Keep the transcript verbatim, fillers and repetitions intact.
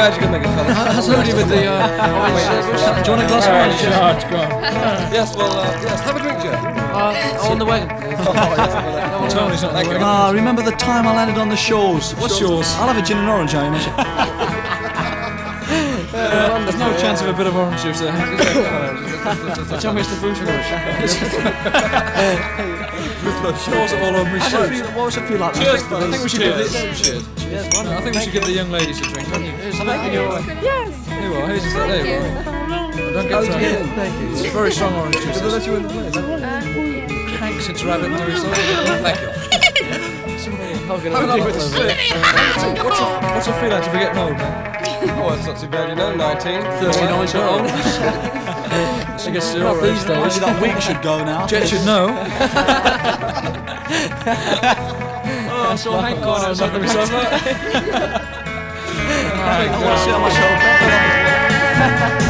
glad you could make it, fellas. How's Odie with the uh, orange? Uh, do you want a glass of orange? George, go on. Yes, well, uh, yes, have a drink, Joe. Uh, on the wagon. Tony's not Thank you. Ah, remember the time I landed on the shores? What's yours? I'll have a gin and orange, Amy. Uh, there's no chance of a bit of orange juice there. Tell me it's the food finish. Shores are all over my How does it shirt. feel- What does it feel like? Cheers, I think we should give the, Cheers. Cheers. I think we should give the young ladies a drink, don't you? Here's the menu. Yes. Here you are, here's just that, there you are. Don't get that. It's very strong orange juice. Did they let you in the place? Thanks, it's rabbit and doing so. Thank you. How can How I long do was it? it? What's it what's it feel like to be getting old, man? Oh, it's not too bad, you know, nineteen. thirty-nine years old. I guess you're Not alright. these days. Maybe that week should go now. Jet should know. Oh, I saw Hank on Not gonna be so much. I want to sit on my shoulder.